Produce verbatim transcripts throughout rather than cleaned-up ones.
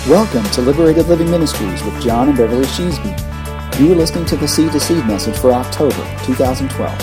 Welcome to Liberated Living Ministries with John and Beverly Sheesby. You are listening to the Seed to Seed message for October twenty twelve.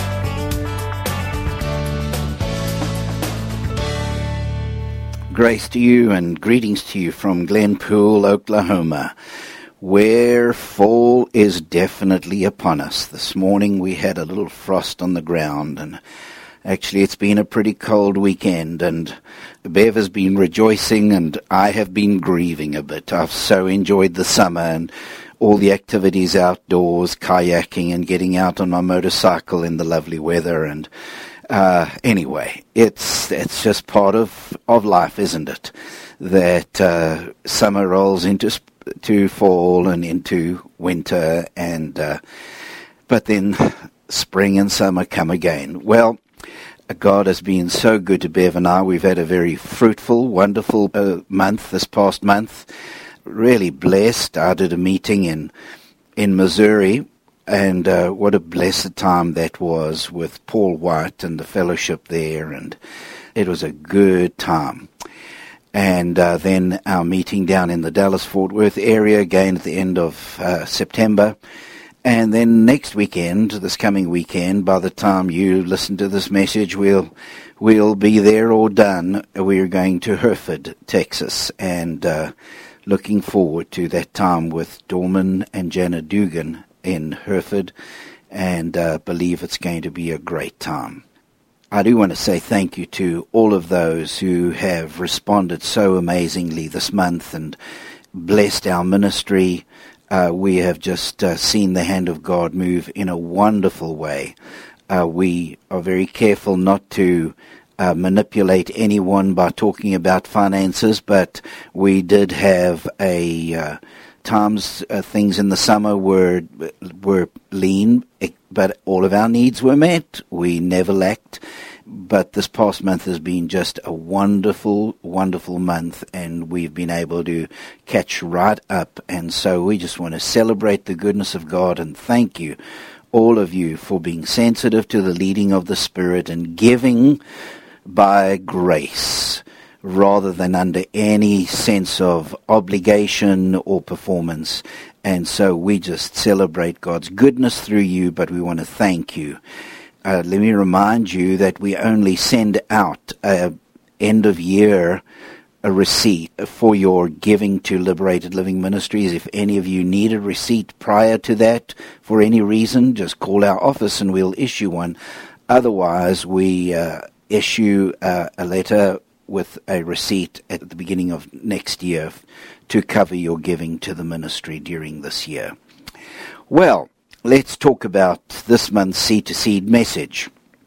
Grace to you and greetings to you from Glenpool, Oklahoma, where fall is definitely upon us. This morning we had a little frost on the ground, and actually it's been a pretty cold weekend, and Bev has been rejoicing and I have been grieving a bit. I've so enjoyed the summer and all the activities outdoors, kayaking and getting out on my motorcycle in the lovely weather. And uh, anyway, it's it's just part of, of life, isn't it? That uh, summer rolls into sp- to fall and into winter, and uh, but then spring and summer come again. Well, God has been so good to Bev and I. We've had a very fruitful, wonderful uh, month this past month. Really blessed. I did a meeting in in Missouri, and uh, what a blessed time that was with Paul White and the fellowship there, and it was a good time. And uh, then our meeting down in the Dallas-Fort Worth area again at the end of uh, September. And then next weekend, this coming weekend, by the time you listen to this message, we'll we'll be there or done. We're going to Hereford, Texas, and uh, looking forward to that time with Dorman and Jana Dugan in Hereford, and uh, believe it's going to be a great time. I do want to say thank you to all of those who have responded so amazingly this month and blessed our ministry. Uh, we have just uh, seen the hand of God move in a wonderful way. Uh, we are very careful not to uh, manipulate anyone by talking about finances, but we did have a uh, times uh, things in the summer were were lean, but all of our needs were met. We never lacked. But this past month has been just a wonderful, wonderful month, and we've been able to catch right up. And so we just want to celebrate the goodness of God and thank you, all of you, for being sensitive to the leading of the Spirit and giving by grace rather than under any sense of obligation or performance. And so we just celebrate God's goodness through you, but we want to thank you. Uh, let me remind you that we only send out a end of year a receipt for your giving to Liberated Living Ministries. If any of you need a receipt prior to that for any reason, just call our office and we'll issue one. Otherwise, we uh, issue uh, a letter with a receipt at the beginning of next year to cover your giving to the ministry during this year. Well, let's talk about this month's Seed to Seed message.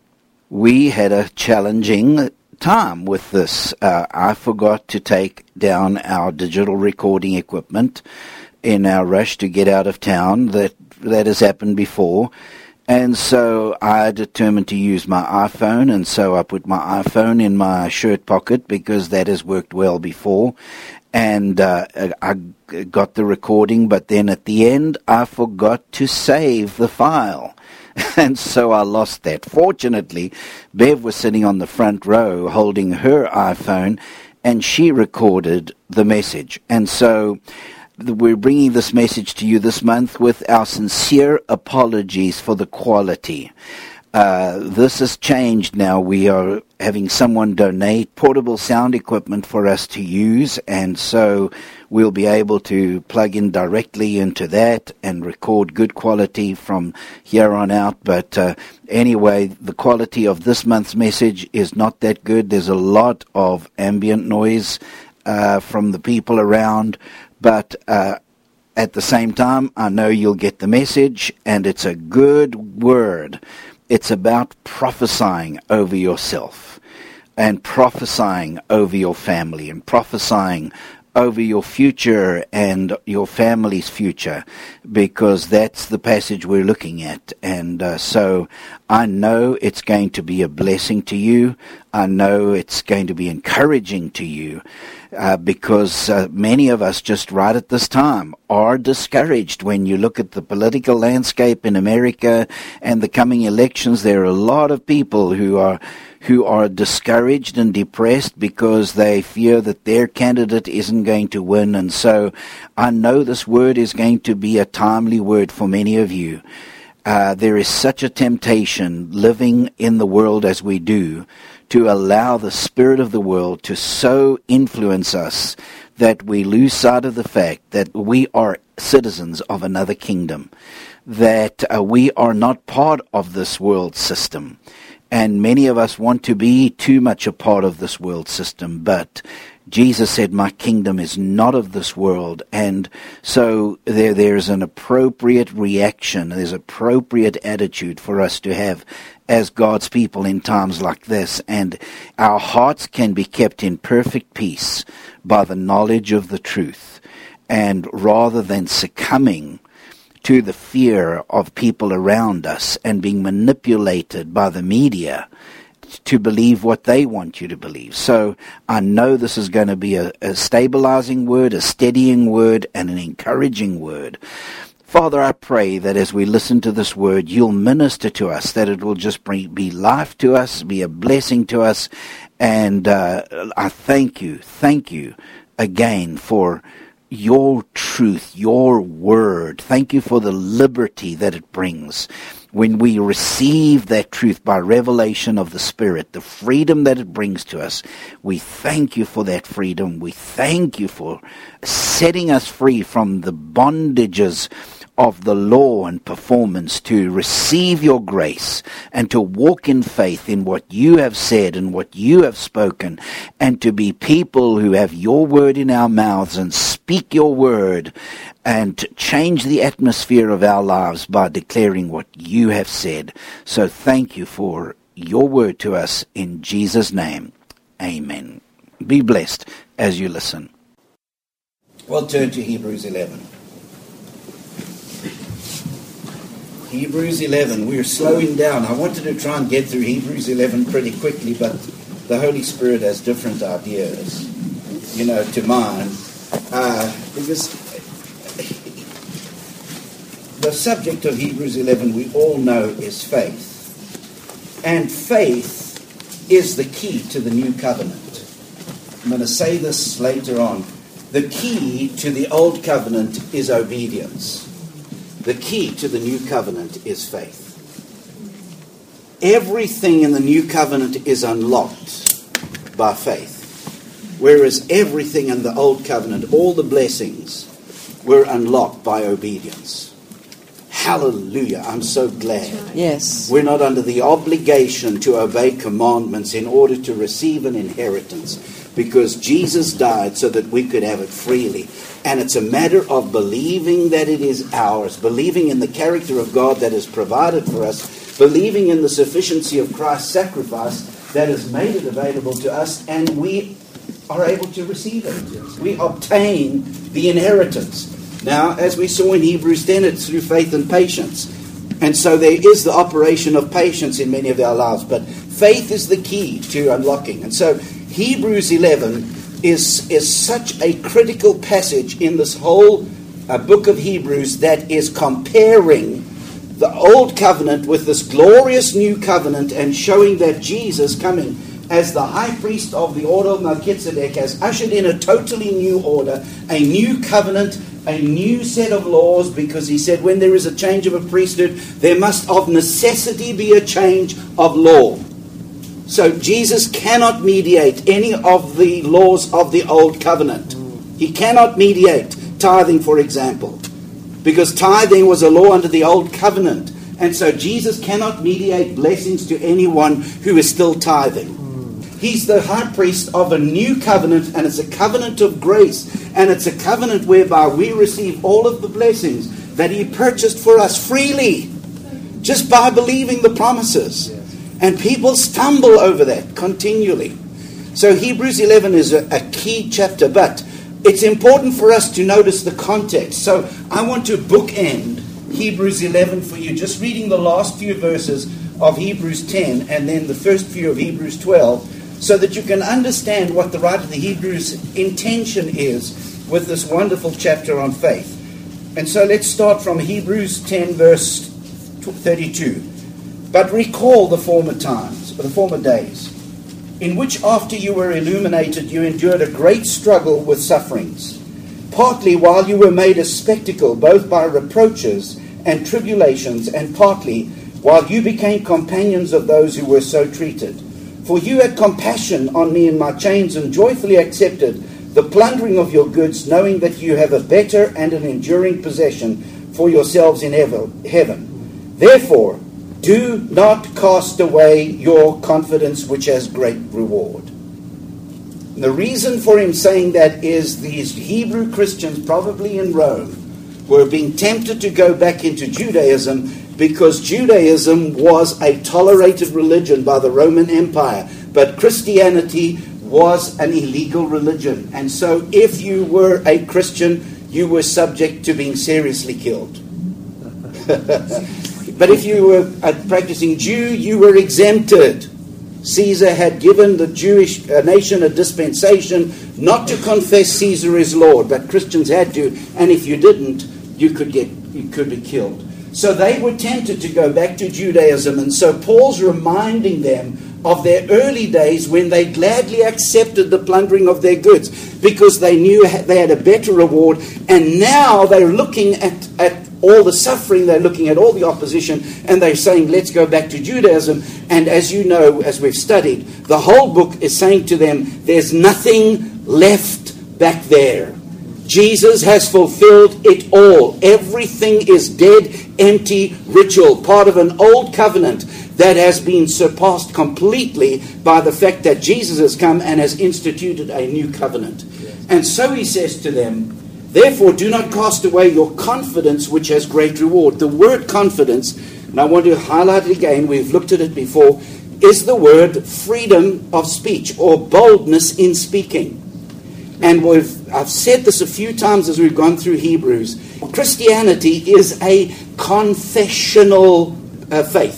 We had a challenging time with this. Uh, I forgot to take down our digital recording equipment in our rush to get out of town. That that has happened before. And so I determined to use my iPhone, and so I put my iPhone in my shirt pocket because that has worked well before. And uh, I got the recording, but then at the end, I forgot to save the file. And so I lost that. Fortunately, Bev was sitting on the front row holding her iPhone, and she recorded the message. And so we're bringing this message to you this month with our sincere apologies for the quality. Uh, this has changed now. We are having someone donate portable sound equipment for us to use, and so we'll be able to plug in directly into that and record good quality from here on out. But uh, anyway, the quality of this month's message is not that good. There's a lot of ambient noise uh, from the people around, but uh, at the same time, I know you'll get the message, and it's a good word. It's about prophesying over yourself and prophesying over your family and prophesying over your future and your family's future, because that's the passage we're looking at. And uh, so I know it's going to be a blessing to you. I know it's going to be encouraging to you uh, because uh, many of us just right at this time are discouraged. When you look at the political landscape in America and the coming elections, there are a lot of people who are who are discouraged and depressed because they fear that their candidate isn't going to win. And so I know this word is going to be a timely word for many of you. Uh, there is such a temptation living in the world as we do to allow the spirit of the world to so influence us that we lose sight of the fact that we are citizens of another kingdom, that uh, we are not part of this world system. And many of us want to be too much a part of this world system, but Jesus said, my kingdom is not of this world. And so there, there's an appropriate reaction, there's appropriate attitude for us to have as God's people in times like this. And our hearts can be kept in perfect peace by the knowledge of the truth. And rather than succumbing to the fear of people around us and being manipulated by the media to believe what they want you to believe. So I know this is going to be a, a stabilizing word, a steadying word, and an encouraging word. Father, I pray that as we listen to this word, you'll minister to us, that it will just bring, be life to us, be a blessing to us. And uh, I thank you, thank you again for your truth, your word. Thank you for the liberty that it brings. When we receive that truth by revelation of the Spirit, the freedom that it brings to us, we thank you for that freedom. We thank you for setting us free from the bondages of the law and performance to receive your grace and to walk in faith in what you have said and what you have spoken, and to be people who have your word in our mouths and speak your word and change the atmosphere of our lives by declaring what you have said. So thank you for your word to us in Jesus' name. Amen. Be blessed as you listen. Well, turn to Hebrews eleven. Hebrews eleven, we're slowing down. I wanted to try and get through Hebrews eleven pretty quickly, but the Holy Spirit has different ideas, you know, to mine. Uh, because the subject of Hebrews eleven, we all know, is faith. And faith is the key to the new covenant. I'm going to say this later on. The key to the old covenant is obedience. The key to the new covenant is faith. Everything in the new covenant is unlocked by faith, whereas everything in the old covenant, all the blessings, were unlocked by obedience. Hallelujah. I'm so glad. Yes. We're not under the obligation to obey commandments in order to receive an inheritance, because Jesus died so that we could have it freely. And it's a matter of believing that it is ours, believing in the character of God that is provided for us, believing in the sufficiency of Christ's sacrifice that has made it available to us, and we are able to receive it. We obtain the inheritance. Now, as we saw in Hebrews ten, it's through faith and patience. And so there is the operation of patience in many of our lives, but faith is the key to unlocking. And so Hebrews eleven is, is such a critical passage in this whole uh, book of Hebrews that is comparing the old covenant with this glorious new covenant and showing that Jesus coming as the high priest of the order of Melchizedek has ushered in a totally new order, a new covenant, a new set of laws, because he said when there is a change of a priesthood, there must of necessity be a change of law. So Jesus cannot mediate any of the laws of the old covenant. He cannot mediate tithing, for example, because tithing was a law under the old covenant. And so Jesus cannot mediate blessings to anyone who is still tithing. He's the high priest of a new covenant, and it's a covenant of grace, and it's a covenant whereby we receive all of the blessings that he purchased for us freely, just by believing the promises. And people stumble over that continually. So Hebrews eleven is a, a key chapter, but it's important for us to notice the context. So I want to bookend Hebrews eleven for you, just reading the last few verses of Hebrews ten and then the first few of Hebrews twelve. so that you can understand what the writer of the Hebrews' intention is with this wonderful chapter on faith. And so let's start from Hebrews ten, verse thirty-two. But recall the former times, or the former days, in which after you were illuminated, you endured a great struggle with sufferings, partly while you were made a spectacle, both by reproaches and tribulations, and partly while you became companions of those who were so treated. For you had compassion on me in my chains, and joyfully accepted the plundering of your goods, knowing that you have a better and an enduring possession for yourselves in heaven. Therefore, do not cast away your confidence, which has great reward. The reason for him saying that is these Hebrew Christians, probably in Rome, were being tempted to go back into Judaism, because Judaism was a tolerated religion by the Roman Empire, but Christianity was an illegal religion. And so if you were a Christian, you were subject to being seriously killed. But if you were a practicing Jew, you were exempted. Caesar had given the Jewish uh, nation a dispensation not to confess Caesar is Lord, but Christians had to, and if you didn't, you could get you could be killed. So they were tempted to go back to Judaism, and so Paul's reminding them of their early days when they gladly accepted the plundering of their goods because they knew they had a better reward, and now they're looking at, at all the suffering, they're looking at all the opposition, and they're saying, let's go back to Judaism. And as you know, as we've studied, the whole book is saying to them, there's nothing left back there. Jesus has fulfilled it all. Everything is dead, empty ritual, part of an old covenant that has been surpassed completely by the fact that Jesus has come and has instituted a new covenant. Yes. And so he says to them, therefore do not cast away your confidence, which has great reward. The word confidence, and I want to highlight it again, we've looked at it before, is the word freedom of speech or boldness in speaking. And we've, I've said this a few times as we've gone through Hebrews. Christianity is a confessional uh, faith.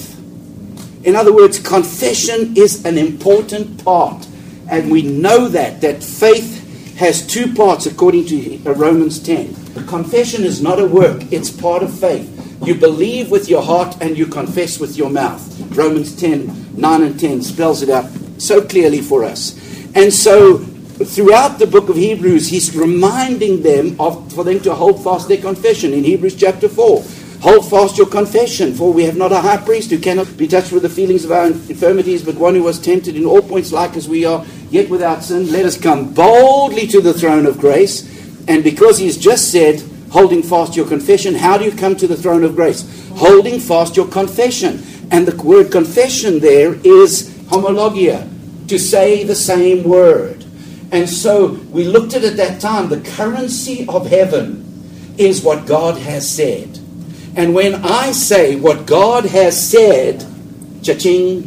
In other words, confession is an important part. And we know that, that faith has two parts according to Romans ten. The confession is not a work, it's part of faith. You believe with your heart and you confess with your mouth. Romans ten, nine and ten spells it out so clearly for us. And so throughout the book of Hebrews, he's reminding them of for them to hold fast their confession. In Hebrews chapter four, hold fast your confession, for we have not a high priest who cannot be touched with the feelings of our infirmities, but one who was tempted in all points like as we are, yet without sin. Let us come boldly to the throne of grace. And because he's just said, holding fast your confession, how do you come to the throne of grace? Holding fast your confession. And the word confession there is homologia, to say the same word. And so we looked at it at that time. The currency of heaven is what God has said. And when I say what God has said, cha-ching.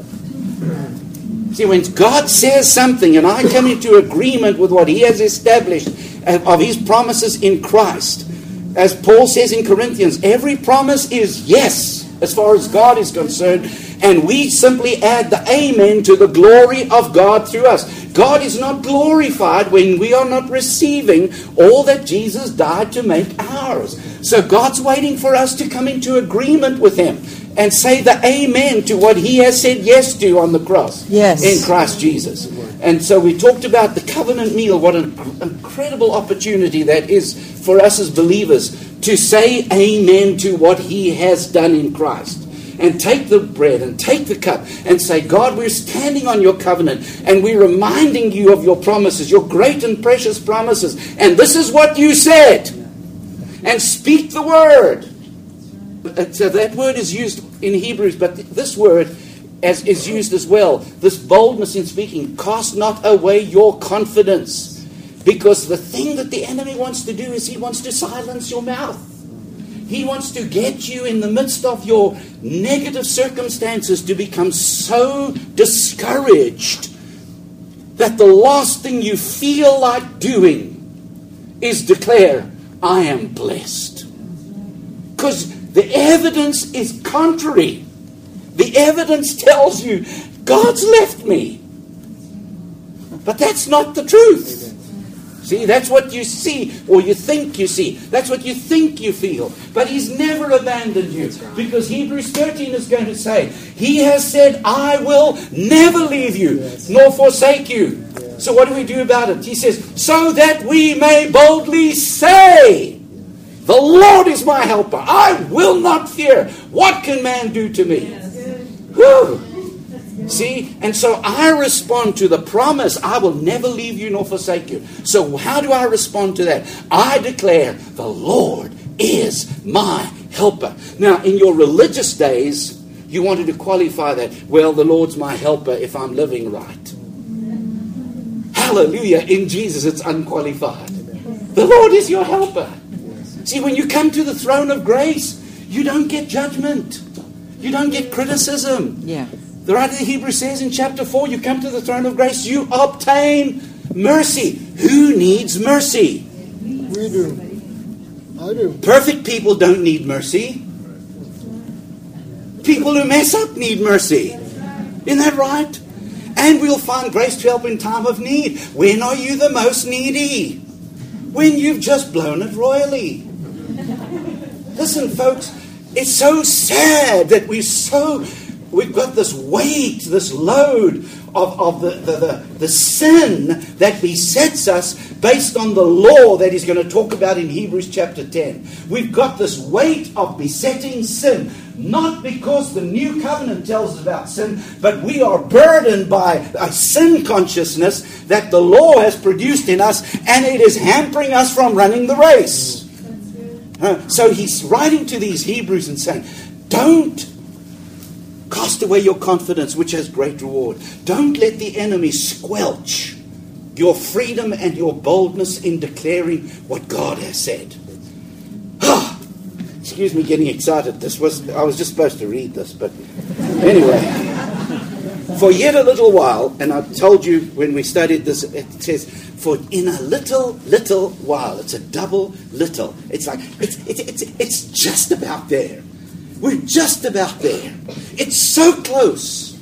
See, when God says something and I come into agreement with what he has established of his promises in Christ, as Paul says in Corinthians, every promise is yes as far as God is concerned. And we simply add the amen to the glory of God through us. God is not glorified when we are not receiving all that Jesus died to make ours. So God's waiting for us to come into agreement with him and say the amen to what he has said yes to on the cross. Yes. In Christ Jesus. And so we talked about the covenant meal. What an incredible opportunity that is for us as believers to say amen to what he has done in Christ. And take the bread and take the cup and say, God, we're standing on your covenant and we're reminding you of your promises, your great and precious promises. And this is what you said. And speak the word. So that word is used in Hebrews, but this word as is used as well. This boldness in speaking. Cast not away your confidence. Because the thing that the enemy wants to do is he wants to silence your mouth. He wants to get you in the midst of your negative circumstances to become so discouraged that the last thing you feel like doing is declare, I am blessed. Because the evidence is contrary. The evidence tells you, God's left me. But that's not the truth. See, that's what you see, or you think you see. That's what you think you feel. But He's never abandoned you. Because Hebrews thirteen is going to say, He has said, I will never leave you, yes. nor forsake you. Yes. So what do we do about it? He says, so that we may boldly say, the Lord is my helper. I will not fear. What can man do to me? Yes. Whew. See, and so I respond to the promise, I will never leave you nor forsake you. So how do I respond to that? I declare, the Lord is my helper. Now, in your religious days, you wanted to qualify that, well, the Lord's my helper if I'm living right. Hallelujah. In Jesus, it's unqualified. The Lord is your helper. See, when you come to the throne of grace, you don't get judgment. You don't get criticism. Yeah. The writer of Hebrews says in chapter four, you come to the throne of grace, you obtain mercy. Who needs mercy? We do. I do. Perfect people don't need mercy. People who mess up need mercy. Isn't that right? And we'll find grace to help in time of need. When are you the most needy? When you've just blown it royally. Listen, folks, it's so sad that we're so... We've got this weight, this load of, of the, the, the, the sin that besets us based on the law that He's going to talk about in Hebrews chapter ten. We've got this weight of besetting sin, not because the new covenant tells us about sin, but we are burdened by a sin consciousness that the law has produced in us, and it is hampering us from running the race. Uh, so he's writing to these Hebrews and saying, don't cast away your confidence, which has great reward. Don't let the enemy squelch your freedom and your boldness in declaring what God has said. Oh, excuse me getting excited. This was I was just supposed to read this, but anyway. For yet a little while, and I told you when we studied this, it says, for in a little, little while. It's a double little. It's like, it's it's it's, it's just about there. We're just about there. It's so close.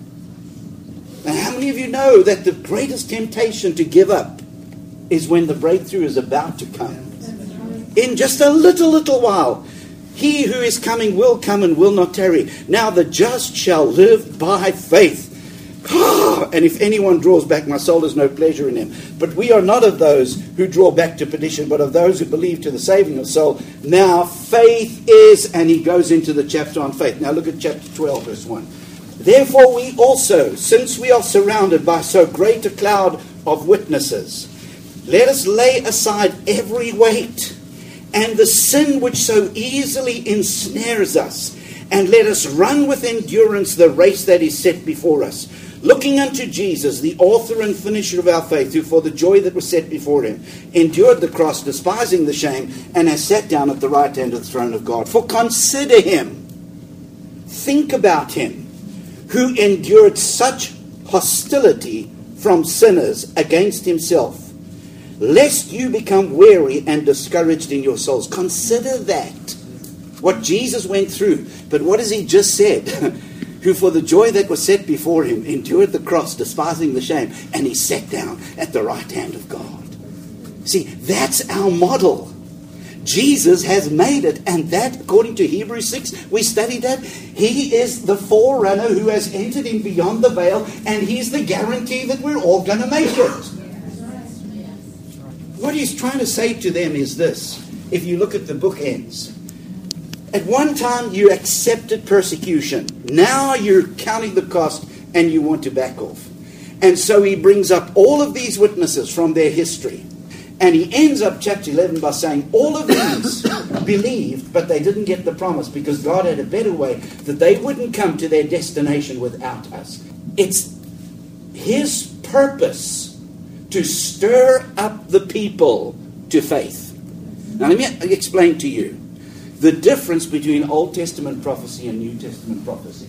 Now, how many of you know that the greatest temptation to give up is when the breakthrough is about to come? In just a little, little while. He who is coming will come and will not tarry. Now the just shall live by faith. And if anyone draws back, my soul has no pleasure in him. But we are not of those who draw back to perdition, but of those who believe to the saving of soul. Now faith is, and he goes into the chapter on faith. Now look at chapter twelve, verse one. Therefore we also, since we are surrounded by so great a cloud of witnesses, let us lay aside every weight and the sin which so easily ensnares us, and let us run with endurance the race that is set before us, looking unto Jesus, the author and finisher of our faith, who for the joy that was set before him endured the cross, despising the shame, and has sat down at the right hand of the throne of God. For consider him, think about him, who endured such hostility from sinners against himself, lest you become weary and discouraged in your souls. Consider that, what Jesus went through. But what has he just said? Who for the joy that was set before him endured the cross, despising the shame, and he sat down at the right hand of God. See, that's our model. Jesus has made it, and that, according to Hebrews six, we studied that, he is the forerunner who has entered in beyond the veil, and he's the guarantee that we're all going to make it. What he's trying to say to them is this, if you look at the bookends. At one time you accepted persecution. Now you're counting the cost and you want to back off. And so he brings up all of these witnesses from their history. And he ends up chapter eleven by saying all of these believed, but they didn't get the promise because God had a better way that they wouldn't come to their destination without us. It's his purpose to stir up the people to faith. Now let me explain to you the difference between Old Testament prophecy and New Testament prophecy.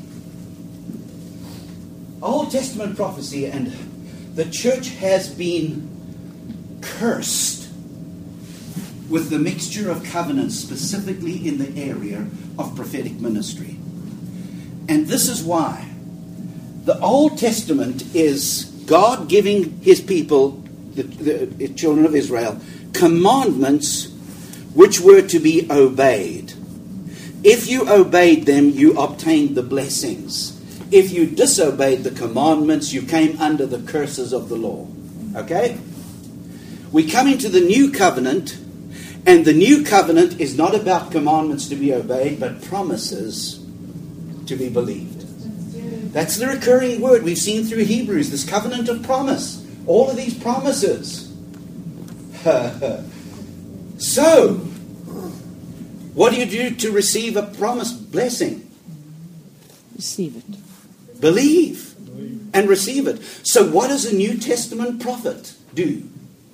Old Testament prophecy, and the church has been cursed with the mixture of covenants, specifically in the area of prophetic ministry. And this is why the Old Testament is God giving his people, the, the children of Israel, commandments which were to be obeyed. If you obeyed them, you obtained the blessings. If you disobeyed the commandments, you came under the curses of the law. Okay? We come into the new covenant, and the new covenant is not about commandments to be obeyed, but promises to be believed. That's the recurring word we've seen through Hebrews, this covenant of promise. All of these promises. So, what do you do to receive a promised blessing? Receive it. Believe and receive it. So what does a New Testament prophet do?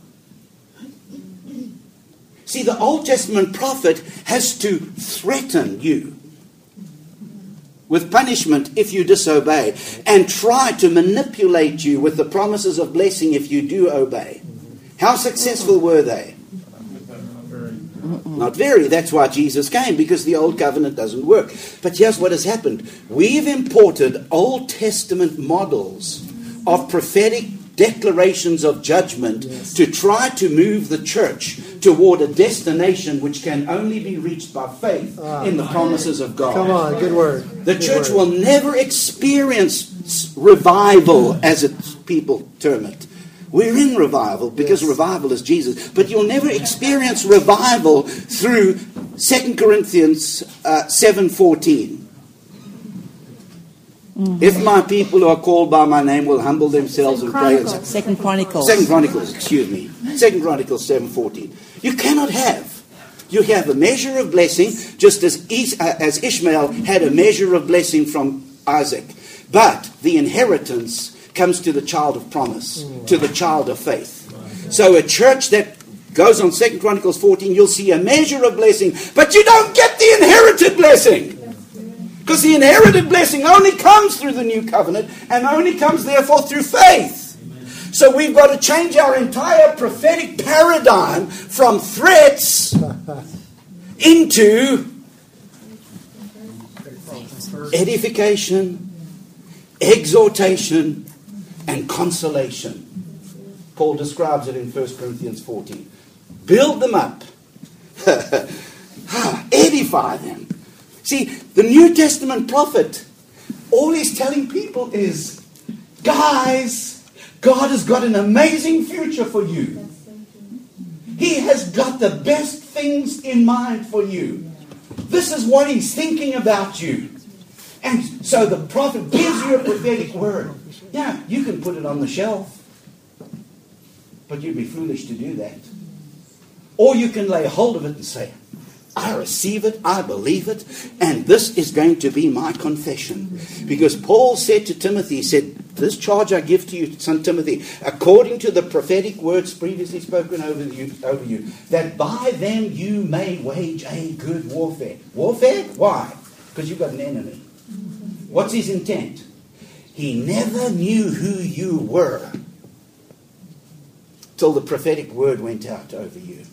See, the Old Testament prophet has to threaten you with punishment if you disobey, and try to manipulate you with the promises of blessing if you do obey. How successful were they? Not very. That's why Jesus came, because the old covenant doesn't work. But here's what has happened. We've imported Old Testament models of prophetic declarations of judgment yes. to try to move the church toward a destination which can only be reached by faith ah, in the promises of God. Come on, good word. The good church word. will never experience revival, as it, people term it. We're in revival because yes. revival is Jesus. But you'll never experience revival through Second Corinthians uh, seven fourteen. Mm-hmm. If my people who are called by my name will humble themselves and pray. Second Chronicles. Second Chronicles, excuse me. Second Chronicles seven fourteen. You cannot have. You have a measure of blessing, just as Is- uh, as Ishmael had a measure of blessing from Isaac. But the inheritance comes to the child of promise, to the child of faith. So a church that goes on Second Chronicles fourteen, you'll see a measure of blessing, but you don't get the inherited blessing. Because the inherited blessing only comes through the new covenant, and only comes therefore through faith. Amen. So we've got to change our entire prophetic paradigm from threats into edification, exhortation, and consolation. Paul describes it in First Corinthians fourteen. Build them up. Edify them. See, the New Testament prophet, all he's telling people is, guys, God has got an amazing future for you. He has got the best things in mind for you. This is what he's thinking about you. And so the prophet gives you a prophetic word. Yeah, you can put it on the shelf, but you'd be foolish to do that. Or you can lay hold of it and say, I receive it, I believe it, and this is going to be my confession. Because Paul said to Timothy, he said, this charge I give to you, son Timothy, according to the prophetic words previously spoken over you, over you, that by them you may wage a good warfare. Warfare? Why? Because you've got an enemy. What's his intent? He never knew who you were till the prophetic word went out over you.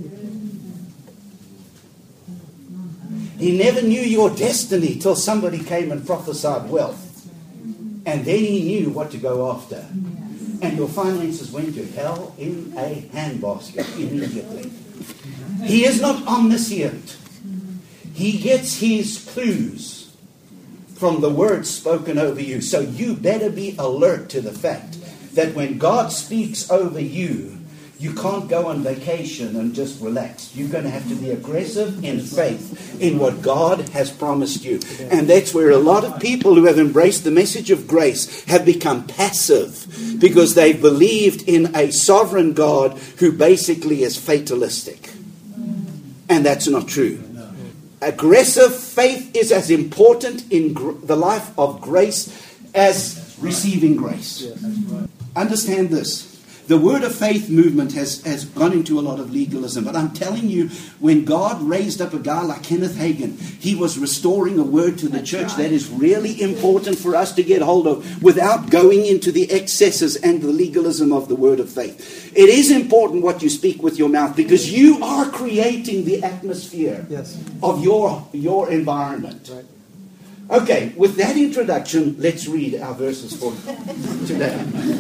He never knew your destiny till somebody came and prophesied wealth. And then he knew what to go after. And your finances went to hell in a handbasket immediately. He is not omniscient. He gets his clues from the words spoken over you. So you better be alert to the fact that when God speaks over you, you can't go on vacation and just relax. You're going to have to be aggressive in faith in what God has promised you. And that's where a lot of people who have embraced the message of grace have become passive, because they've believed in a sovereign God who basically is fatalistic. And that's not true. Aggressive faith is as important in gr- the life of grace as receiving grace. Understand this. The word of faith movement has, has gone into a lot of legalism. But I'm telling you, when God raised up a guy like Kenneth Hagin, he was restoring a word to the church that is really important for us to get hold of without going into the excesses and the legalism of the word of faith. It is important what you speak with your mouth, because you are creating the atmosphere yes. of your, your environment. Right. Okay, with that introduction, let's read our verses for today.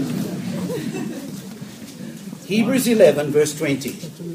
Hebrews eleven, verse twenty.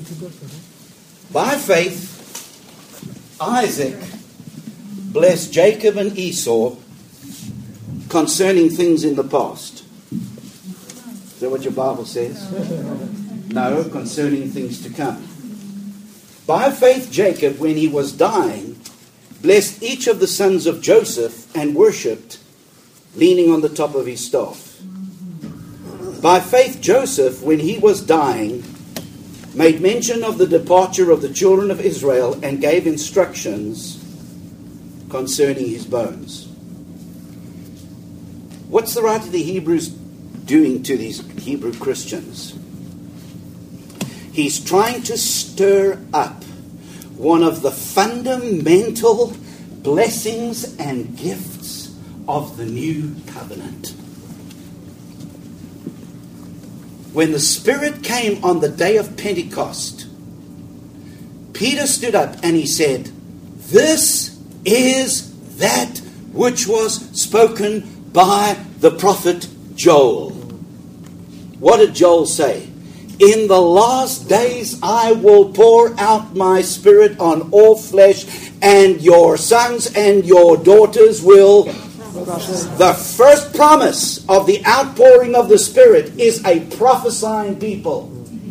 By faith, Isaac blessed Jacob and Esau concerning things in the past. Is that what your Bible says? No, concerning things to come. By faith, Jacob, when he was dying, blessed each of the sons of Joseph and worshipped, leaning on the top of his staff. By faith, Joseph, when he was dying, made mention of the departure of the children of Israel and gave instructions concerning his bones. What's the writer of the Hebrews doing to these Hebrew Christians? He's trying to stir up one of the fundamental blessings and gifts of the new covenant. When the Spirit came on the day of Pentecost, Peter stood up and he said, "This is that which was spoken by the prophet Joel." What did Joel say? "In the last days I will pour out my Spirit on all flesh, and your sons and your daughters will..." The first promise of the outpouring of the Spirit is a prophesying people.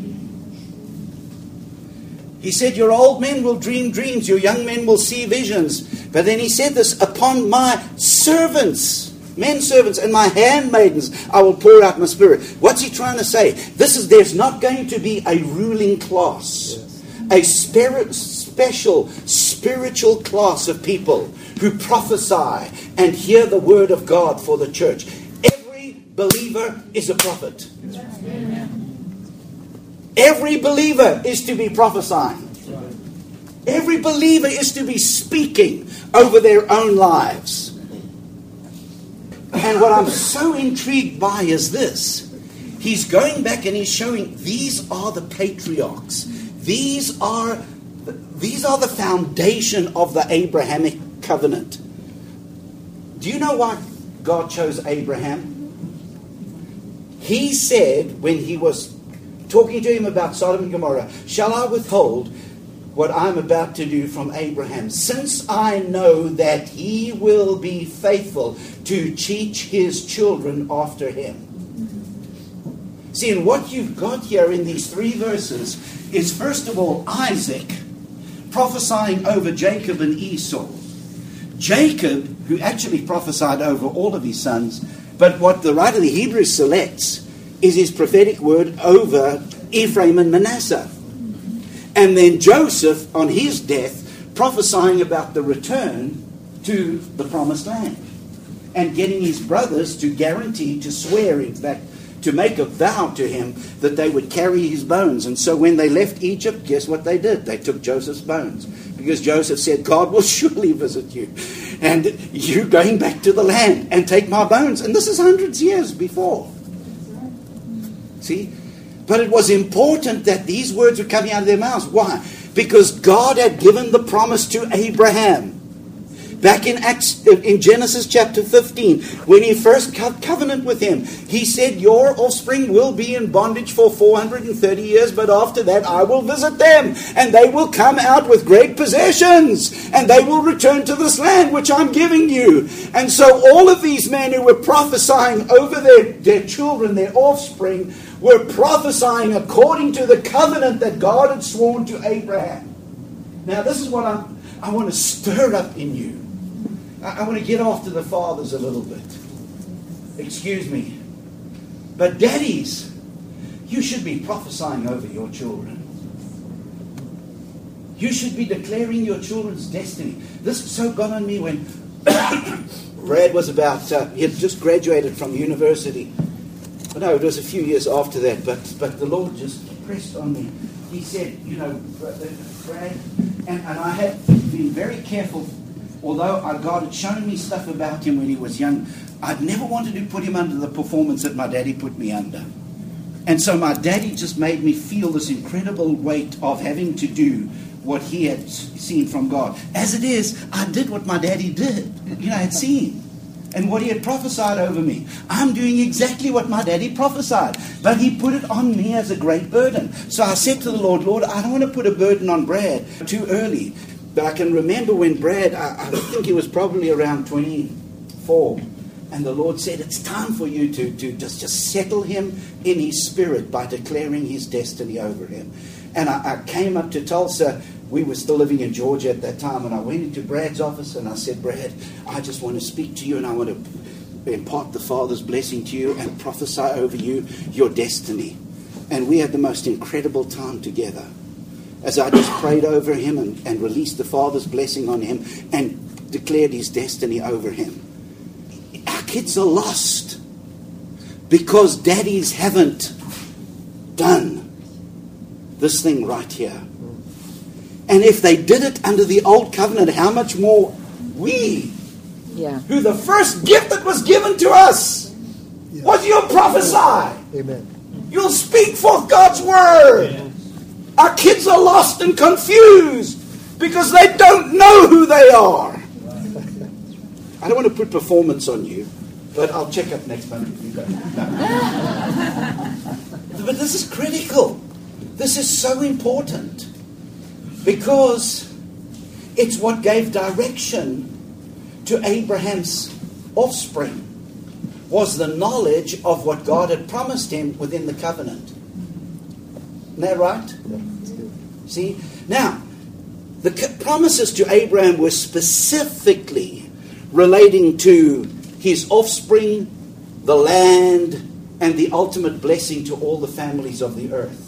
He said, "Your old men will dream dreams, your young men will see visions." But then he said this, "Upon my servants, men servants, and my handmaidens, I will pour out my Spirit." What's he trying to say? This is, there's not going to be a ruling class, a spirit, special spiritual class of people who prophesy and hear the word of God for the church. Every believer is a prophet. Every believer is to be prophesying. Every believer is to be speaking over their own lives. And what I'm so intrigued by is this. He's going back and he's showing these are the patriarchs. These are, these are the foundation of the Abrahamic covenant. Do you know why God chose Abraham? He said when he was talking to him about Sodom and Gomorrah, "Shall I withhold what I'm about to do from Abraham, since I know that he will be faithful to teach his children after him?" See, and what you've got here in these three verses is, first of all, Isaac prophesying over Jacob and Esau. Jacob, who actually prophesied over all of his sons, but what the writer of the Hebrews selects is his prophetic word over Ephraim and Manasseh. And then Joseph, on his death, prophesying about the return to the promised land. And getting his brothers to guarantee, to swear, in fact, to make a vow to him that they would carry his bones. And so when they left Egypt, guess what they did? They took Joseph's bones. Because Joseph said, "God will surely visit you. And you're going back to the land and take my bones." And this is hundreds of years before. See? But it was important that these words were coming out of their mouths. Why? Because God had given the promise to Abraham. Back in Acts, in Genesis chapter fifteen, when he first co- covenanted with him, he said, "Your offspring will be in bondage for four hundred thirty years, but after that I will visit them, and they will come out with great possessions, and they will return to this land which I'm giving you." And so all of these men who were prophesying over their, their children, their offspring, were prophesying according to the covenant that God had sworn to Abraham. Now this is what I'm, I want to stir up in you. I want to get after the fathers a little bit. Excuse me. But daddies, you should be prophesying over your children. You should be declaring your children's destiny. This so got on me when Brad was about, uh, he had just graduated from university. But no, it was a few years after that. But, but the Lord just pressed on me. He said, you know, Brad, and, and I had been very careful. Although God had shown me stuff about him when he was young, I'd never wanted to put him under the performance that my daddy put me under. And so my daddy just made me feel this incredible weight of having to do what he had seen from God. As it is, I did what my daddy did, you know, had seen. And what he had prophesied over me. I'm doing exactly what my daddy prophesied. But he put it on me as a great burden. So I said to the Lord, Lord, I don't want to put a burden on Brad too early. But I can remember when Brad, I, I think he was probably around twenty-four. And the Lord said, it's time for you to, to just, just settle him in his spirit by declaring his destiny over him. And I, I came up to Tulsa. We were still living in Georgia at that time. And I went into Brad's office and I said, Brad, I just want to speak to you and I want to impart the Father's blessing to you and prophesy over you your destiny. And we had the most incredible time together as I just prayed over him and, and released the Father's blessing on him and declared his destiny over him. Our kids are lost because daddies haven't done this thing right here. And if they did it under the old covenant, how much more we, Yeah. who the first gift that was given to us Yeah. was you'll prophesy. Amen. You'll speak forth God's word. Yes. Our kids are lost and confused because they don't know who they are. I don't want to put performance on you, but I'll check up next month if you go. No. But this is critical. This is so important because it's what gave direction to Abraham's offspring, was the knowledge of what God had promised him within the covenant. Isn't that right? Yeah, that's good. See? Now, the c- promises to Abraham were specifically relating to his offspring, the land, and the ultimate blessing to all the families of the earth.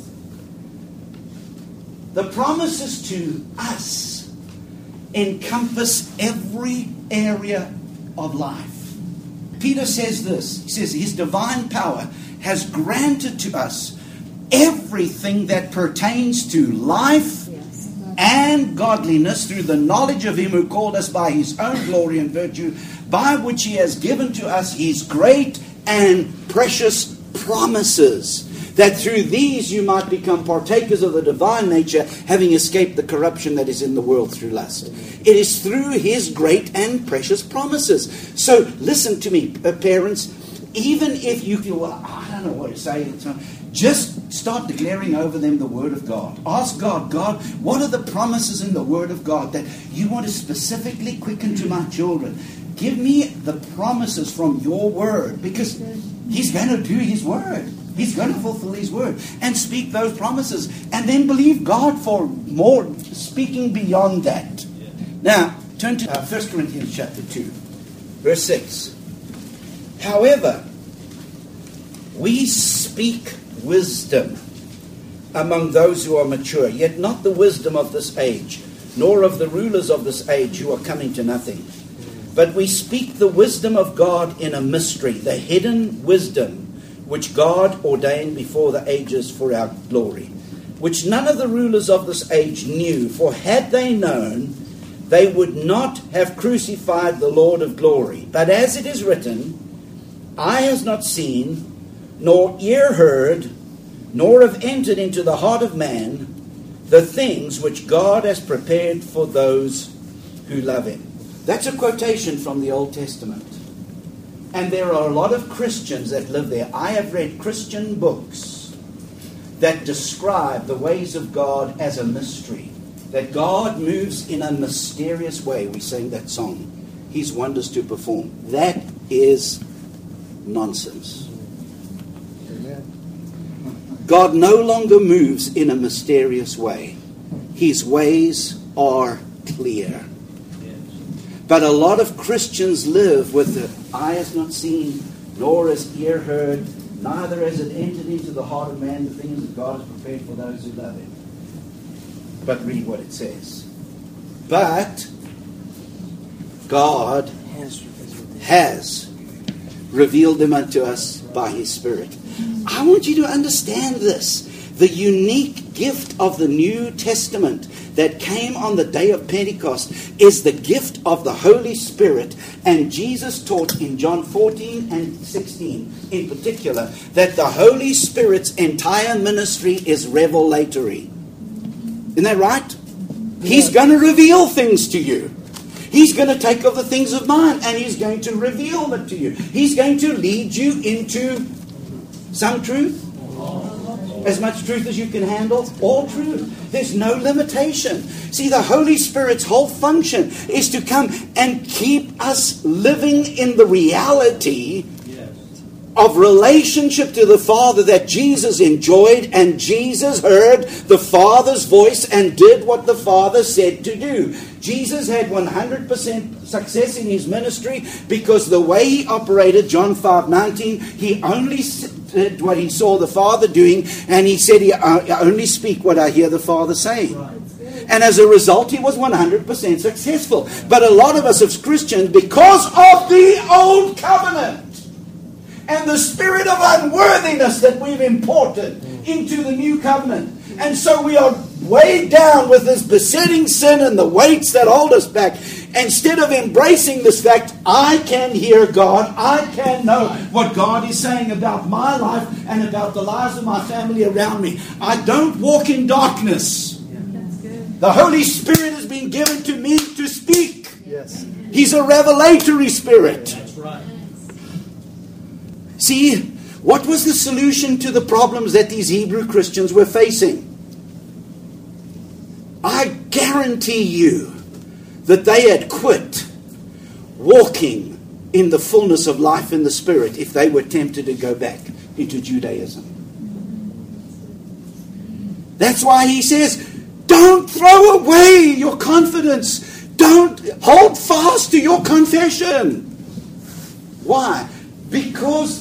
The promises to us encompass every area of life. Peter says this. He says, his divine power has granted to us everything that pertains to life and godliness through the knowledge of him who called us by his own glory and virtue, by which he has given to us his great and precious promises, that through these you might become partakers of the divine nature, having escaped the corruption that is in the world through lust. It is through his great and precious promises. So listen to me, parents. Even if you feel, well, I don't know what to say, just start declaring over them the Word of God. Ask God, God, what are the promises in the Word of God that you want to specifically quicken to my children? Give me the promises from your Word, because he's going to do his Word. He's going to fulfill his Word and speak those promises. And then believe God for more, speaking beyond that. Now, turn to uh, First Corinthians chapter two, verse six. However, we speak wisdom among those who are mature, yet not the wisdom of this age, nor of the rulers of this age who are coming to nothing. But we speak the wisdom of God in a mystery, the hidden wisdom which God ordained before the ages for our glory, which none of the rulers of this age knew, for had they known, they would not have crucified the Lord of glory. But as it is written, eye has not seen, nor ear heard, nor have entered into the heart of man the things which God has prepared for those who love him. That's a quotation from the Old Testament. And there are a lot of Christians that live there. I have read Christian books that describe the ways of God as a mystery. That God moves in a mysterious way. We sang that song. His wonders to perform. That is nonsense. Amen. God no longer moves in a mysterious way. His ways are clear. But a lot of Christians live with the eye has not seen, nor has ear heard, neither has it entered into the heart of man the things that God has prepared for those who love him. But read what it says. But God has revealed them unto us by his Spirit. I want you to understand this. The unique gift gift of the New Testament that came on the day of Pentecost is the gift of the Holy Spirit. And Jesus taught in John fourteen and sixteen in particular that the Holy Spirit's entire ministry is revelatory. Isn't that right? He's going to reveal things to you. He's going to take of the things of mine and He's going to reveal them to you. He's going to lead you into some truth. As much truth as you can handle, all truth. There's no limitation. See, the Holy Spirit's whole function is to come and keep us living in the reality of relationship to the Father that Jesus enjoyed, and Jesus heard the Father's voice and did what the Father said to do. Jesus had one hundred percent success in His ministry because the way He operated, John five nineteen, He only did what He saw the Father doing, and He said, I only speak what I hear the Father saying. Right. And as a result, He was one hundred percent successful. But a lot of us as Christians, because of the old covenant, and the spirit of unworthiness that we've imported into the new covenant. And so we are weighed down with this besetting sin and the weights that hold us back. Instead of embracing this fact, I can hear God. I can know what God is saying about my life and about the lives of my family around me. I don't walk in darkness. The Holy Spirit has been given to me to speak. Yes. He's a revelatory spirit. That's right. See, what was the solution to the problems that these Hebrew Christians were facing? I guarantee you that they had quit walking in the fullness of life in the Spirit if they were tempted to go back into Judaism. That's why He says, don't throw away your confidence. Don't hold fast to your confession. Why? Because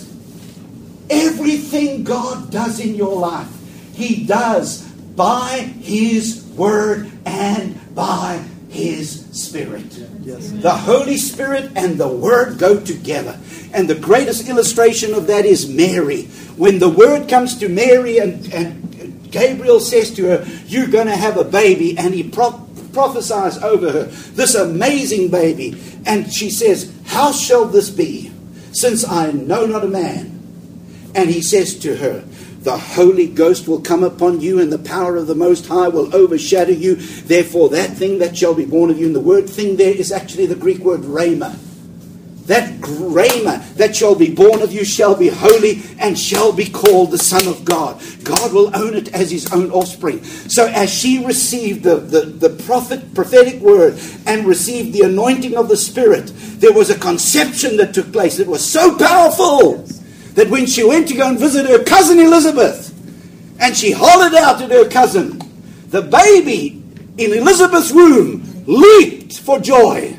everything God does in your life, He does by His Word and by His Spirit. Yes. The Holy Spirit and the Word go together. And the greatest illustration of that is Mary. When the Word comes to Mary and, and Gabriel says to her, you're going to have a baby, and he pro- prophesies over her, this amazing baby. And she says, how shall this be, since I know not a man? And he says to her, the Holy Ghost will come upon you, and the power of the Most High will overshadow you. Therefore, that thing that shall be born of you, and the word thing there is actually the Greek word rhema. That rhema that shall be born of you shall be holy and shall be called the Son of God. God will own it as His own offspring. So as she received the, the, the prophet, prophetic word and received the anointing of the Spirit, there was a conception that took place that was so powerful that when she went to go and visit her cousin Elizabeth, and she hollered out at her cousin, the baby in Elizabeth's womb leaped for joy.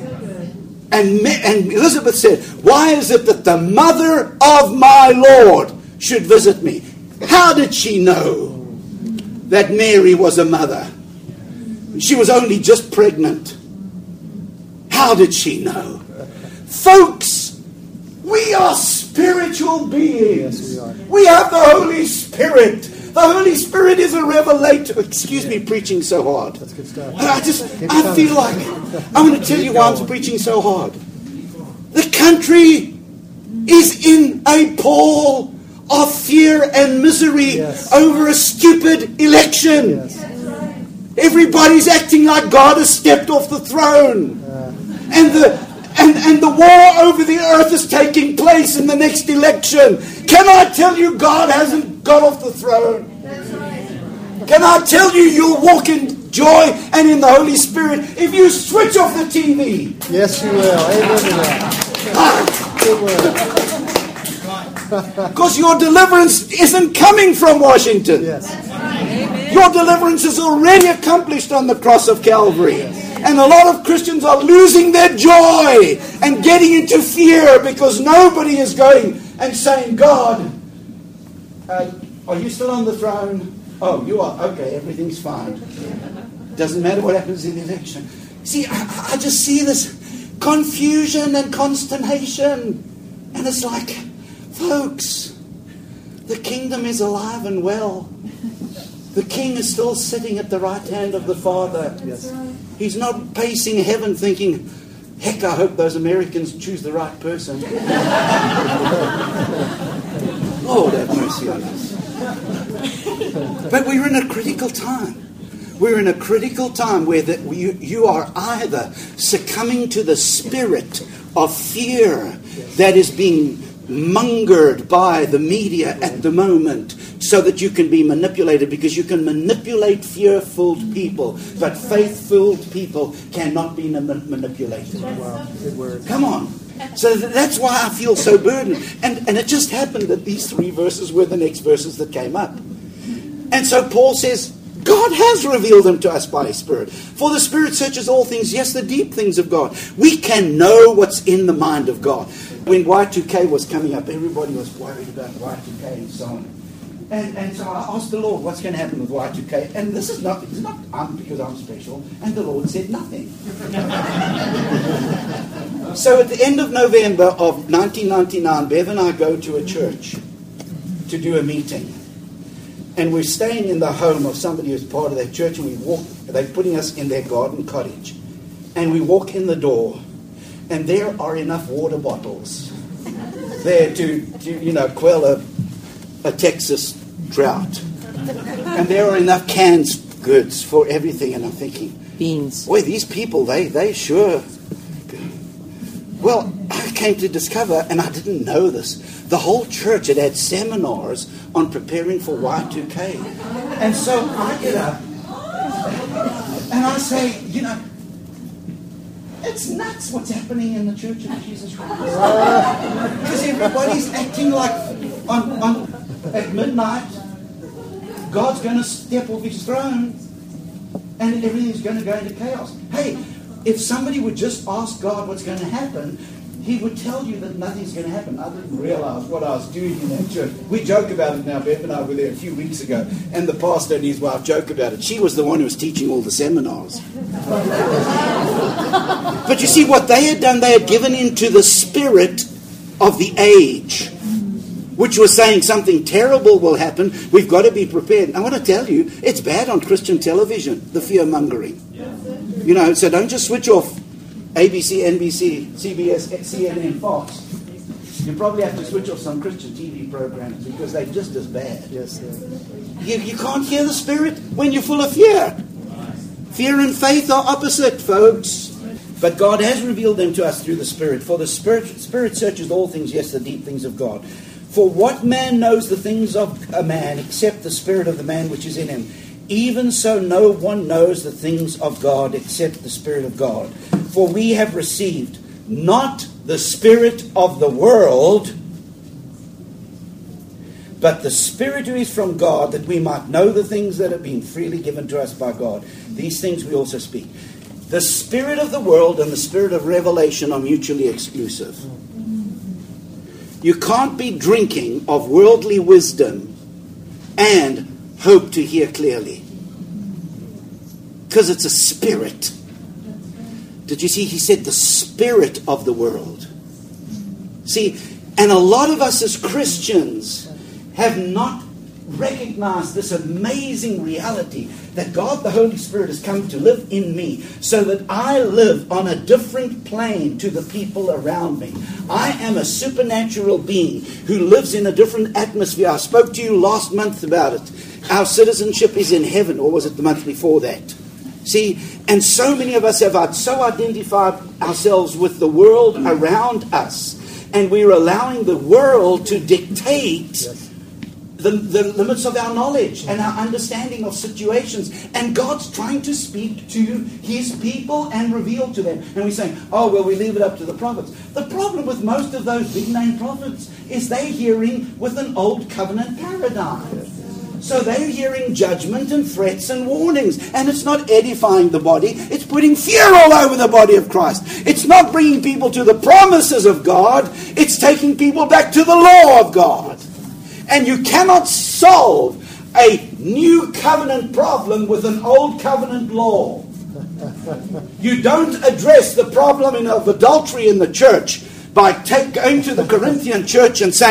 And, and Elizabeth said, why is it that the mother of my Lord should visit me? How did she know that Mary was a mother? She was only just pregnant. How did she know? Folks, we are spiritual beings. Yes, we are. We have the Holy Spirit. The Holy Spirit is a revelator. Excuse me, preaching so hard. That's good stuff. I just, I feel like, I want to tell you why I'm preaching so hard. The country is in a pall of fear and misery Yes. over a stupid election. Yes. Everybody's acting like God has stepped off the throne. Uh, And the and, and the war over the earth is taking place in the next election. Can I tell you God hasn't got off the throne? Can I tell you you'll walk in joy and in the Holy Spirit if you switch off the T V? yes, you will. Amen to that. Good word. Because your deliverance isn't coming from Washington. Yes. Your deliverance is already accomplished on the cross of Calvary. And a lot of Christians are losing their joy and getting into fear because nobody is going and saying, God, uh, are you still on the throne? Oh, you are. Okay, everything's fine. Doesn't matter what happens in the election. See, I, I just see this confusion and consternation. And it's like, folks, the kingdom is alive and well. The King is still sitting at the right hand of the Father. Yes. He's not pacing heaven thinking, heck, I hope those Americans choose the right person. Lord have mercy on us. But we're in a critical time. We're in a critical time where that you, you are either succumbing to the spirit of fear that is being mongered by the media at the moment so that you can be manipulated, because you can manipulate fear-filled people, but faith-filled people cannot be man- manipulated. Wow, good word. Come on. So th- that's why I feel so burdened. And, and it just happened that these three verses were the next verses that came up. And so Paul says, God has revealed them to us by His Spirit. For the Spirit searches all things, yes, the deep things of God. We can know what's in the mind of God. When Y two K was coming up, everybody was worried about Y two K and so on. And, and so I asked the Lord, what's going to happen with Y two K? And this is not, it's not um, because I'm special. And the Lord said nothing. So at the end of November of nineteen ninety-nine, Bev and I go to a church to do a meeting. And we're staying in the home of somebody who's part of that church, and we walk, they're putting us in their garden cottage. And we walk in the door, and there are enough water bottles there to, to you know, quell a, a Texas drought. And there are enough canned goods for everything. And I'm thinking, Beans. boy, these people, they, they sure... Well, I came to discover, and I didn't know this, the whole church had had seminars on preparing for Y two K. And so I get up, and I say, you know, it's nuts what's happening in the Church of Jesus Christ. Because everybody's acting like on, on at midnight, God's going to step off His throne, and everything's going to go into chaos. Hey, if somebody would just ask God what's going to happen, He would tell you that nothing's going to happen. I didn't realize what I was doing in that church. We joke about it now. Bev and I were there a few weeks ago, and the pastor and his wife joke about it. She was the one who was teaching all the seminars. But you see, what they had done, they had given into the spirit of the age, which was saying something terrible will happen. We've got to be prepared. I want to tell you, it's bad on Christian television, the fear-mongering. You know, so don't just switch off A B C, N B C, C B S, C N N, Fox. You probably have to switch off some Christian T V programs because they're just as bad. Yes, sir. You, you can't hear the Spirit when you're full of fear. Fear and faith are opposite, folks. But God has revealed them to us through the Spirit. For the Spirit, Spirit searches all things, yes, the deep things of God. For what man knows the things of a man except the spirit of the man which is in him? Even so no one knows the things of God except the Spirit of God. For we have received not the spirit of the world, but the Spirit who is from God, that we might know the things that have been freely given to us by God. These things we also speak. The spirit of the world and the spirit of revelation are mutually exclusive. You can't be drinking of worldly wisdom and hope to hear clearly, because it's a spirit. Did you see? He said the spirit of the world. See, and a lot of us as Christians have not recognized this amazing reality that God the Holy Spirit has come to live in me so that I live on a different plane to the people around me. I am a supernatural being who lives in a different atmosphere. I spoke to you last month about it. Our citizenship is in heaven, or was it the month before that? See, and so many of us have so identified ourselves with the world around us, and we're allowing the world to dictate yes. The, the limits of our knowledge and our understanding of situations. And God's trying to speak to His people and reveal to them. And we're saying, oh, well, we leave it up to the prophets. The problem with most of those big-name prophets is they're hearing with an old covenant paradigm. So they're hearing judgment and threats and warnings. And it's not edifying the body. It's putting fear all over the body of Christ. It's not bringing people to the promises of God. It's taking people back to the law of God. And you cannot solve a new covenant problem with an old covenant law. You don't address the problem of adultery in the church by take, going to the Corinthian church and saying,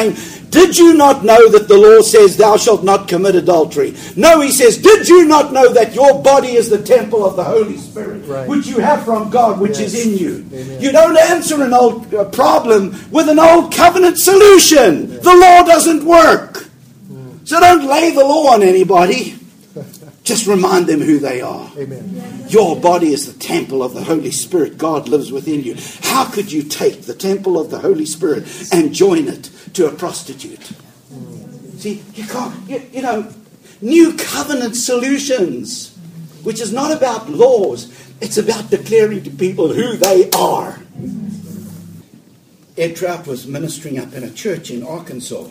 did you not know that the law says thou shalt not commit adultery? No, he says, did you not know that your body is the temple of the Holy Spirit, right. which you have from God, which yes. is in you? Amen. You don't answer an old uh, problem with an old covenant solution. Yes. The law doesn't work. Mm. So don't lay the law on anybody. Just remind them who they are. Amen. Your body is the temple of the Holy Spirit. God lives within you. How could you take the temple of the Holy Spirit and join it to a prostitute? Mm. See, you can't, you, you know, new covenant solutions, which is not about laws. It's about declaring to people who they are. Ed Trout was ministering up in a church in Arkansas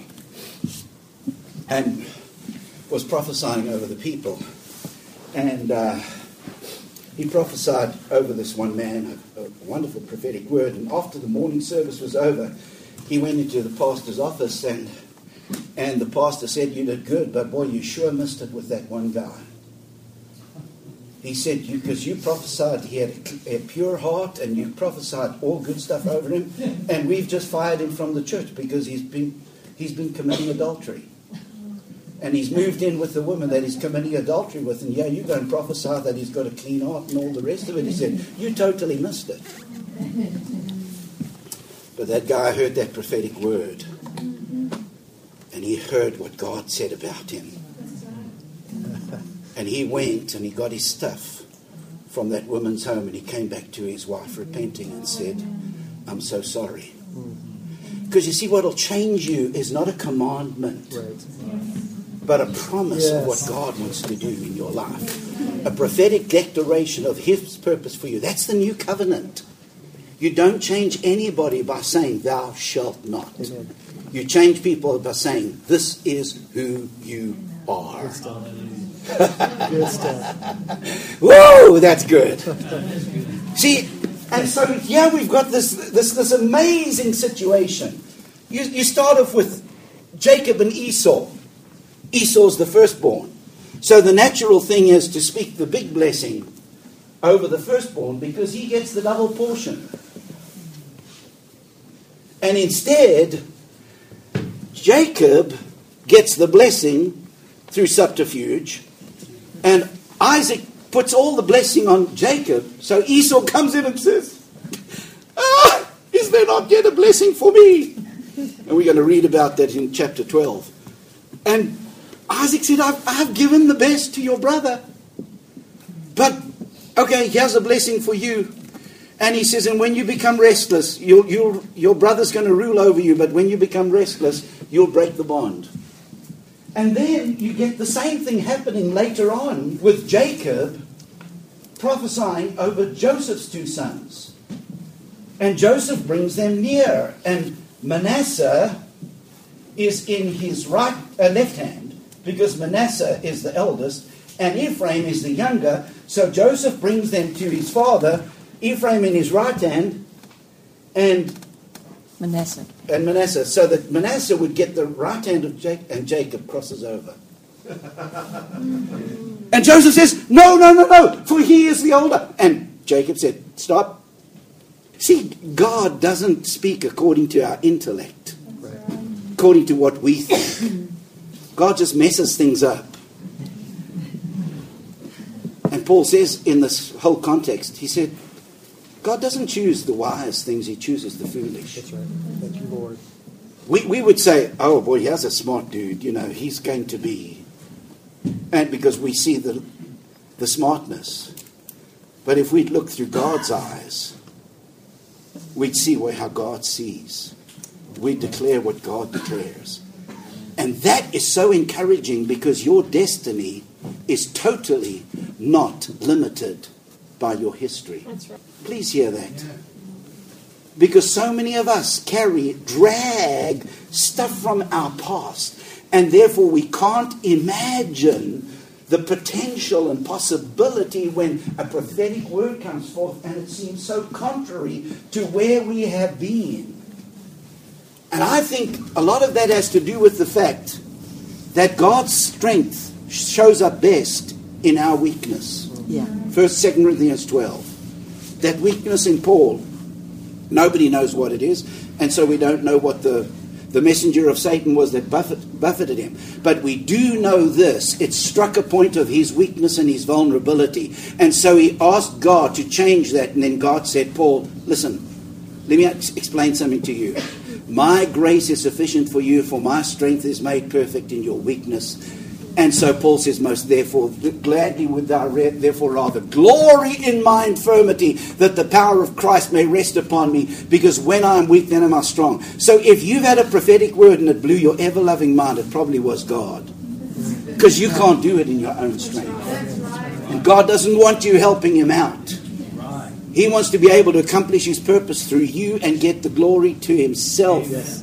and was prophesying over the people. And uh, he prophesied over this one man, a, a wonderful prophetic word. And after the morning service was over, he went into the pastor's office, and and the pastor said, you did good, but boy, you sure missed it with that one guy. He said, you because you prophesied he had a, a pure heart, and you prophesied all good stuff over him, and we've just fired him from the church because he's been he's been committing adultery. And he's moved in with the woman that he's committing adultery with. And yeah, you go and prophesy that he's got a clean heart and all the rest of it. He said, you totally missed it. But that guy heard that prophetic word. And he heard what God said about him. And he went and he got his stuff from that woman's home. And he came back to his wife repenting and said, I'm so sorry. Because you see, what will change you is not a commandment. Right. But a promise yes. of what God wants to do in your life. A prophetic declaration of His purpose for you. That's the new covenant. You don't change anybody by saying, thou shalt not. Amen. You change people by saying, this is who you are. Good stuff. Good stuff. Whoa, that's good. See, and so here we've got this, this, this amazing situation. You, you start off with Jacob and Esau. Esau's the firstborn. So the natural thing is to speak the big blessing over the firstborn because he gets the double portion. And instead, Jacob gets the blessing through subterfuge, and Isaac puts all the blessing on Jacob. So Esau comes in and says, ah, is there not yet a blessing for me? And we're going to read about that in chapter twelve. And Isaac said, I've, I've given the best to your brother. But, okay, here's a blessing for you. And he says, and when you become restless, you'll, you'll, your brother's going to rule over you, but when you become restless, you'll break the bond. And then you get the same thing happening later on with Jacob prophesying over Joseph's two sons. And Joseph brings them near. And Manasseh is in his right, uh, left hand, because Manasseh is the eldest, and Ephraim is the younger. So Joseph brings them to his father, Ephraim in his right hand, and Manasseh. And Manasseh, so that Manasseh would get the right hand of Jacob, and Jacob crosses over. And Joseph says, no, no, no, no, for he is the older. And Jacob said, stop. See, God doesn't speak according to our intellect, according to what we think. God just messes things up. And Paul says in this whole context, he said, God doesn't choose the wise things, he chooses the foolish. That's right. Thank you, Lord. We, we would say, oh boy, here's a smart dude, you know, he's going to be. And because we see the, the smartness. But if we'd look through God's eyes, we'd see where, how God sees. We'd declare what God declares. And that is so encouraging because your destiny is totally not limited by your history. That's right. Please hear that. Because so many of us carry, drag stuff from our past, and therefore we can't imagine the potential and possibility when a prophetic word comes forth and it seems so contrary to where we have been. And I think a lot of that has to do with the fact that God's strength shows up best in our weakness. Yeah. First, Second Corinthians twelve. That weakness in Paul, nobody knows what it is, and so we don't know what the the messenger of Satan was that buffet, buffeted him. But we do know this. It struck a point of his weakness and his vulnerability. And so he asked God to change that. And then God said, Paul, listen, let me ex- explain something to you. My grace is sufficient for you, for my strength is made perfect in your weakness. And so Paul says, most therefore, gladly would thou re- therefore rather glory in my infirmity, that the power of Christ may rest upon me, because when I am weak, then am I strong. So if you've had a prophetic word and it blew your ever-loving mind, it probably was God. Because you can't do it in your own strength. And God doesn't want you helping him out. He wants to be able to accomplish his purpose through you and get the glory to himself.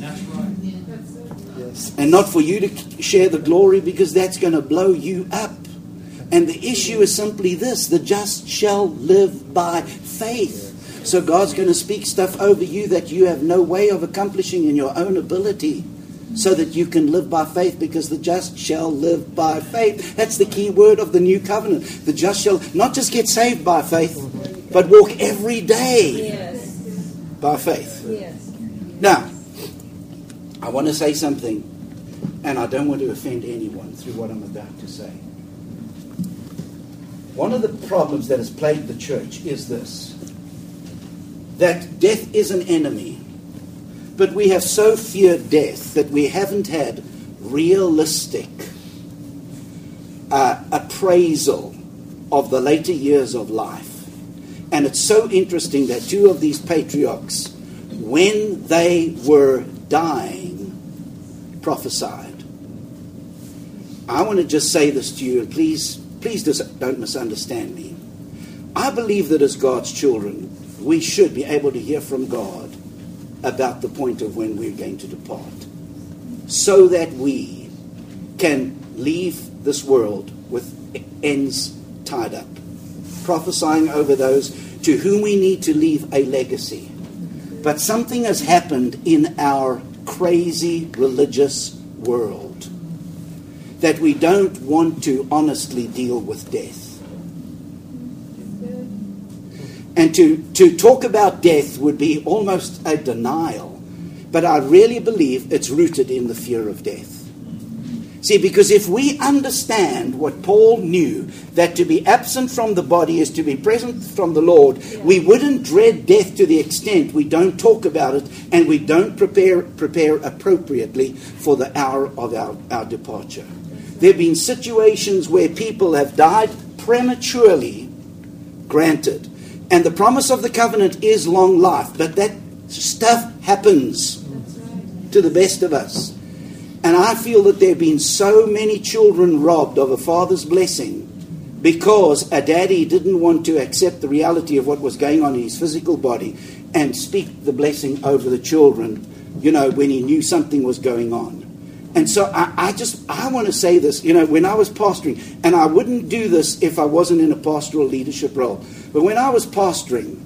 And not for you to share the glory, because that's going to blow you up. And the issue is simply this: the just shall live by faith. So God's going to speak stuff over you that you have no way of accomplishing in your own ability, so that you can live by faith, because the just shall live by faith. That's the key word of the new covenant. The just shall not just get saved by faith, but walk every day yes. by faith. Yes. Now, I want to say something, and I don't want to offend anyone through what I'm about to say. One of the problems that has plagued the church is this: that death is an enemy. But we have so feared death that we haven't had realistic uh, appraisal of the later years of life. And it's so interesting that two of these patriarchs, when they were dying, prophesied. I want to just say this to you, and please, please don't misunderstand me. I believe that as God's children, we should be able to hear from God about the point of when we're going to depart, so that we can leave this world with ends tied up, prophesying over those to whom we need to leave a legacy. But something has happened in our crazy religious world that we don't want to honestly deal with death. And to, to talk about death would be almost a denial. But I really believe it's rooted in the fear of death. See, because if we understand what Paul knew, that to be absent from the body is to be present from the Lord, yeah. we wouldn't dread death to the extent we don't talk about it and we don't prepare prepare appropriately for the hour of our, our departure. There have been situations where people have died prematurely, granted. And the promise of the covenant is long life. But that stuff happens right. to the best of us. And I feel that there have been so many children robbed of a father's blessing because a daddy didn't want to accept the reality of what was going on in his physical body and speak the blessing over the children, you know, when he knew something was going on. And so I, I just, I want to say this, you know, when I was pastoring, and I wouldn't do this if I wasn't in a pastoral leadership role, but when I was pastoring,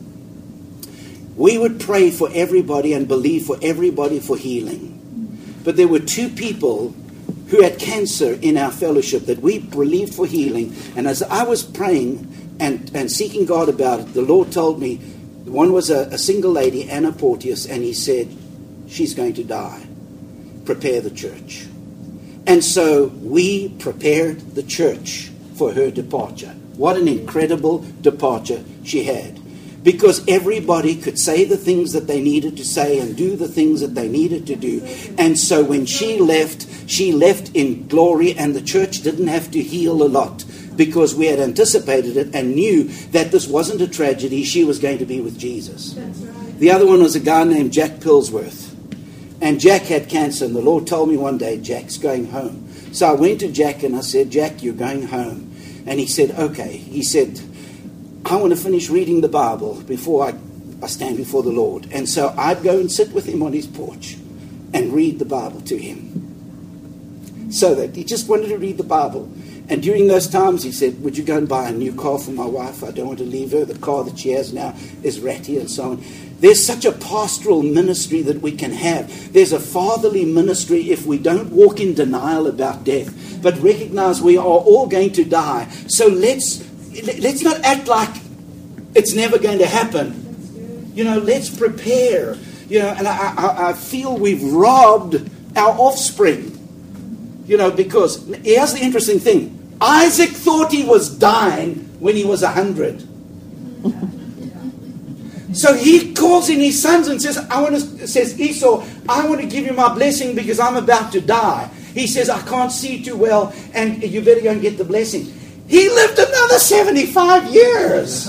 we would pray for everybody and believe for everybody for healing. But there were two people who had cancer in our fellowship that we believed for healing. And as I was praying and, and seeking God about it, the Lord told me, one was a, a single lady, Anna Porteous, and he said, she's going to die. Prepare the church. And so we prepared the church for her departure. What an incredible departure she had. Because everybody could say the things that they needed to say and do the things that they needed to do. And so when she left, she left in glory, and the church didn't have to heal a lot because we had anticipated it and knew that this wasn't a tragedy. She was going to be with Jesus. The other one was a guy named Jack Pillsworth. And Jack had cancer, and the Lord told me one day, Jack's going home. So I went to Jack and I said, Jack, you're going home. And he said, okay. He said, I want to finish reading the Bible before I, I stand before the Lord. And so I'd go and sit with him on his porch and read the Bible to him. So that he just wanted to read the Bible. And during those times he said, would you go and buy a new car for my wife? I don't want to leave her. The car that she has now is ratty and so on. There's such a pastoral ministry that we can have. There's a fatherly ministry if we don't walk in denial about death, but recognize we are all going to die. So let's let's not act like it's never going to happen. You know, let's prepare. You know, and I, I, I feel we've robbed our offspring. You know, because here's the interesting thing. Isaac thought he was dying when he was a hundred. So he calls in his sons and says, I want to, says Esau, I want to give you my blessing because I'm about to die. He says, I can't see too well, and you better go and get the blessing. He lived another seventy-five years.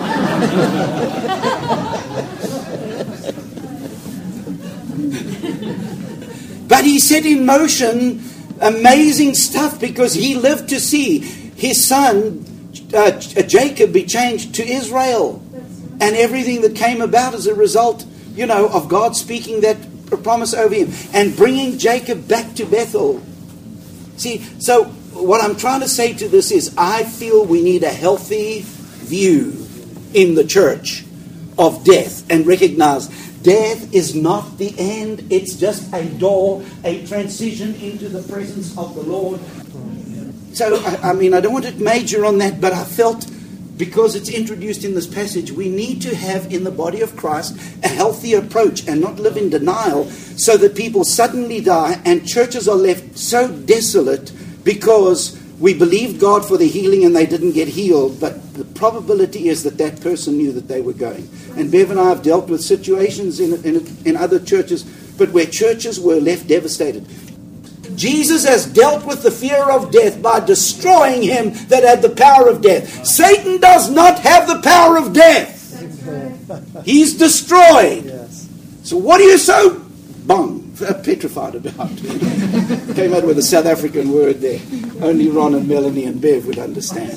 But he set in motion amazing stuff because he lived to see his son uh, Jacob be changed to Israel. And everything that came about as a result, you know, of God speaking that promise over him and bringing Jacob back to Bethel. See, so what I'm trying to say to this is I feel we need a healthy view in the church of death and recognize death is not the end. It's just a door, a transition into the presence of the Lord. So, I, I mean, I don't want to major on that, but I felt because it's introduced in this passage, we need to have in the body of Christ a healthy approach and not live in denial so that people suddenly die and churches are left so desolate because we believed God for the healing and they didn't get healed, but the probability is that that person knew that they were going. And Bev and I have dealt with situations in, in, in other churches, but where churches were left devastated. Jesus has dealt with the fear of death by destroying him that had the power of death. Satan does not have the power of death. He's destroyed. Yes. So what are you so bung, petrified about? Came out with a South African word there. Only Ron and Melanie and Bev would understand.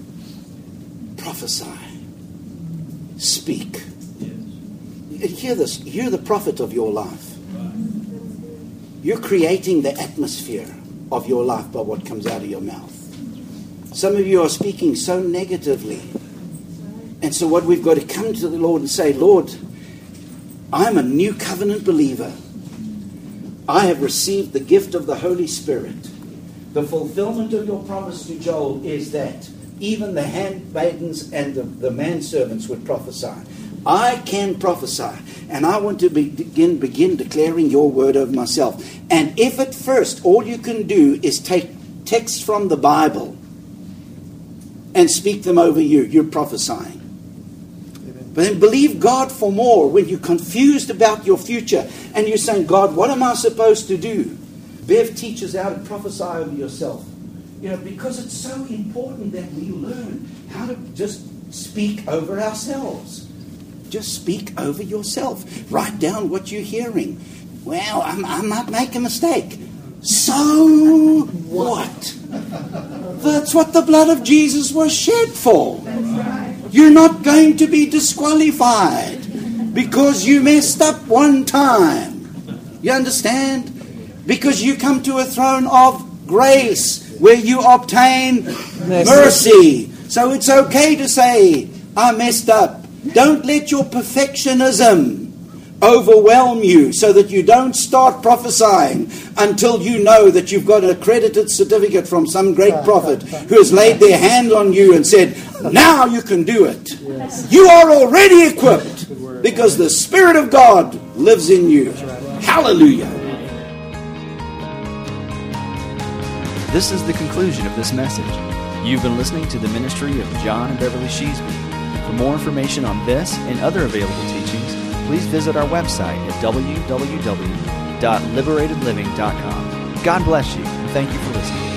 Prophesy. Speak. Hear this. You're the prophet of your life. You're creating the atmosphere of your life by what comes out of your mouth. Some of you are speaking so negatively. And so what we've got to come to the Lord and say, Lord, I'm a new covenant believer. I have received the gift of the Holy Spirit. The fulfillment of your promise to Joel is that even the handmaidens and the, the manservants would prophesy. I can prophesy, and I want to begin begin declaring your word over myself. And if at first all you can do is take texts from the Bible and speak them over you, you're prophesying. Amen. But then believe God for more when you're confused about your future and you're saying, God, what am I supposed to do? Bev teaches how to prophesy over yourself. You know, because it's so important that we learn how to just speak over ourselves. Just speak over yourself. Write down what you're hearing. Well, I, I might make a mistake. So what? That's what the blood of Jesus was shed for. You're not going to be disqualified because you messed up one time. You understand? Because you come to a throne of grace where you obtain mercy. So it's okay to say, I messed up. Don't let your perfectionism overwhelm you so that you don't start prophesying until you know that you've got an accredited certificate from some great prophet who has laid their hand on you and said, now you can do it. Yes. You are already equipped because the Spirit of God lives in you. Hallelujah. This is the conclusion of this message. You've been listening to the ministry of John and Beverly Sheasby. For more information on this and other available teachings, please visit our website at w w w dot liberated living dot com. God bless you, and thank you for listening.